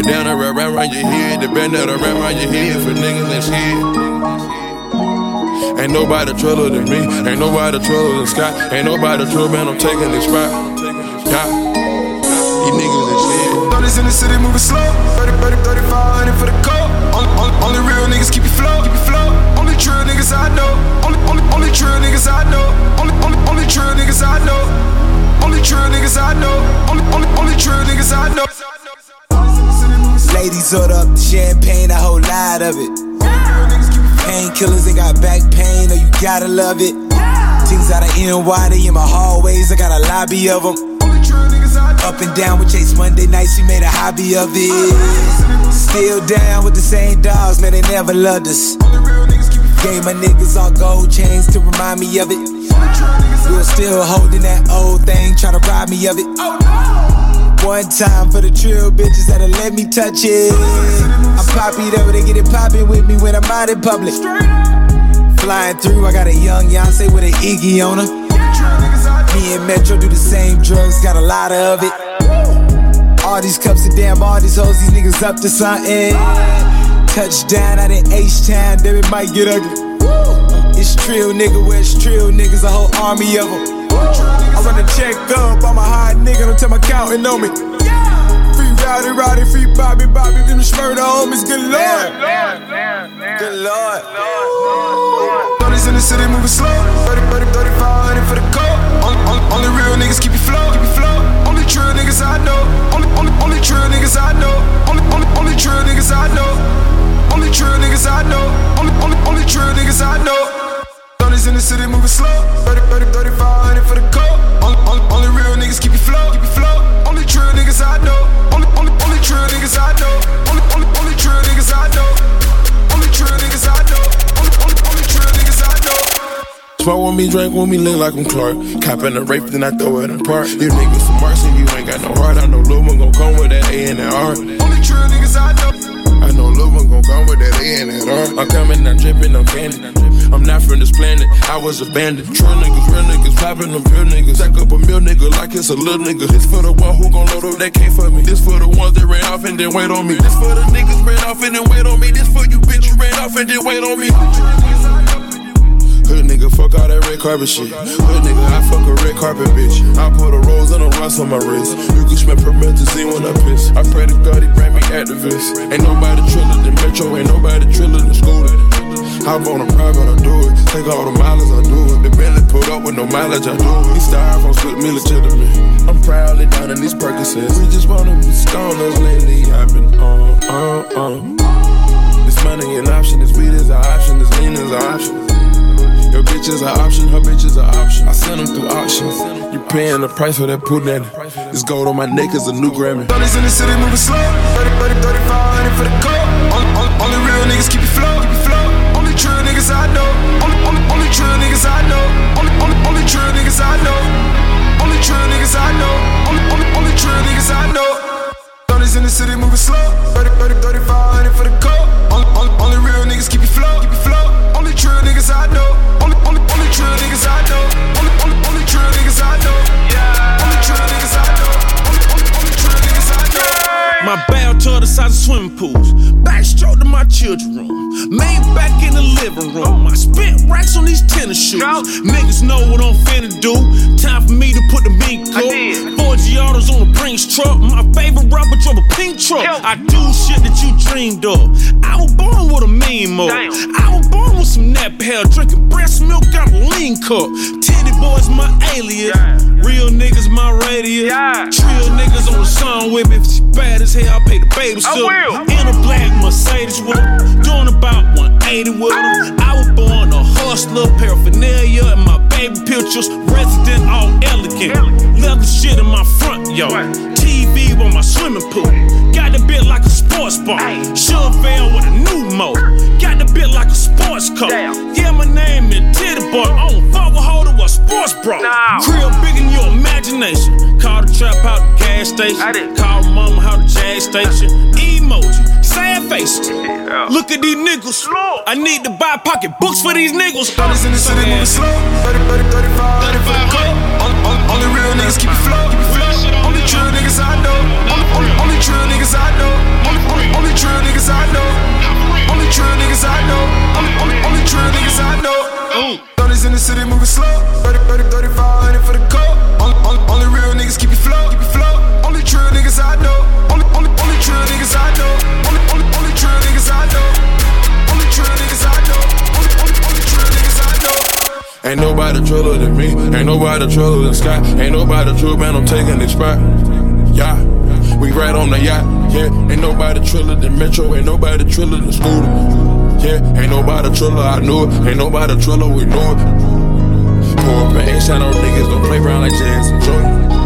bandana wrap around your head. The bandana wrap around your head for niggas and shit. Ain't nobody truller than me. Ain't nobody truller than Scott. Ain't nobody truller, man, I'm taking this spot. Yeah. These niggas and shit. Brothers in the city moving slow. 3500 for the coat. Only real niggas keep you flow. Only true niggas I know. Only true niggas I know. Only true niggas I know. Only true niggas I know. Only true niggas I know. Ladies order up the champagne, a whole lot of it. Painkillers, they got back pain, oh you gotta love it. Things out of NY, they in my hallways, I got a lobby of them. Up and down with Chase Monday nights, we made a hobby of it. Still down with the same dogs, man, they never loved us. Gave my niggas all gold chains to remind me of it. We were still holding that old thing, try to rob me of it. One time for the trill bitches that'll let me touch it. I'm poppy though, they get it poppin' with me when I'm out in public. Flying through, I got a young Beyonce with an Iggy on her. Me and Metro do the same drugs, got a lot of it. All these cups of damn, all these hoes, these niggas up to something. Touchdown out in H-Town, then it might get ugly. It's trill nigga, where it's trill niggas, a whole army of them. I run a check up, I'm a hard nigga, don't tell my counting on me. Free Rowdy, free Bobby, them murder homies, good lord. Good lord. Brothers in the city moving slow. 3500 for the coat. Only real niggas keep you flow. Only true niggas I know. Only true niggas I know. Only true niggas I know. Only true niggas I know. Only true niggas I know. Brothers in the city moving slow. 3500 for the coat. Only real niggas keep you flow. Only true niggas I know. Only true niggas I know. Only true niggas I know. Only true niggas I know. Only true niggas I know. Smoke with me, drink with me, look like I'm Clark. Coppin' a rape, then I throw it in park. You niggas some marks and you ain't got no heart. I know Lil' one gon' come with that A and that R. Only true niggas I know. I know Lil' one gon' come with that A and that R. I'm coming, I'm drippin', I'm candy. I'm not from this planet, I was abandoned. True niggas, real niggas, poppin' them real niggas. Stack up a meal nigga like it's a little nigga. This for the one who gon' load up that came for me. This for the ones that ran off and then wait on me. This for the niggas ran off and then wait on me. This for you bitch you ran off and then wait on me. Hood nigga, fuck all that red carpet shit. Hood nigga, I fuck a red carpet bitch. I put a rose and a rust on my wrist. You can smell promethazine when I piss. I pray to God he bring me activists. Ain't nobody triller than Metro, ain't nobody triller than Scooter. Hop on a private, I do it. Take all the mileage, I do it. The Bentley put up with no mileage, I do it. He styrofoam split me legitimate. I'm proudly down in these Percocets. We just wanna be stoners lately. I've been on. This money an option, this weed is an option, this lean is an option. Your bitch is an option, her bitch is an option. I send them through auctions. You paying the price for that pudding. This gold on my neck is a new Grammy. Brothers in the city moving slow. 3500 for the coat. Only real niggas keep you flow. Only true niggas I know. Only true niggas I know. Only true niggas I know. Only true niggas I know. Only true niggas I know. Brothers in the city moving slow. 3500 for the coat. Only real niggas keep you flow. Only true niggas I know. Only true niggas I know. Only true niggas I know. Only true niggas I know. Only true niggas I know. My bathtub the size of swimming pools. Backstroke to my children's room. Made back in the living room. I spent racks on these tennis shoes. Niggas know what I'm finna do. Time for me to put the mink coat. 4 Giottos on a Brinks truck. My favorite rapper drove a pink truck. I do shit that you dreamed of. I was born with a mean mode. I was born with some nap hair. Drinking breast milk out of a lean cup. Titty boys my alias. Real niggas my radius. Trill niggas on the song with me. If she bad as hell, I pay the babysitter. In a black Mercedes with her. Doing about 180 with her. I was born a hustler, paraphernalia in my baby pictures. Resident all elegant. Leather shit in my front yard. TV on my swimming pool. Got the bit like a sports bar. Chevelle with a new mode. Got the bit like a sports car. Yeah, my name is Titty Boy. I don't fuck with holder with a sports bra. Crib big in your imagination. Call the trap out the gas station. Call mama out the jag station. Emoji, sad faces. Look at these niggas. I need to buy pocket books for these niggas. Brothers in the city moving slow. 3500 for the coat. Only real niggas keep you flow. Only true niggas I know. Only true niggas I know. nobody triller than me. Ain't nobody triller than Sky. Ain't nobody true, man, I'm taking this spot. Yeah, we right on the yacht. Yeah, ain't nobody triller than Metro. Ain't nobody triller than Scooter. Yeah, ain't nobody triller, I knew it. Ain't nobody triller, we know it. Pour up and ain't shine on niggas, don't play around like Jazz and Jordan.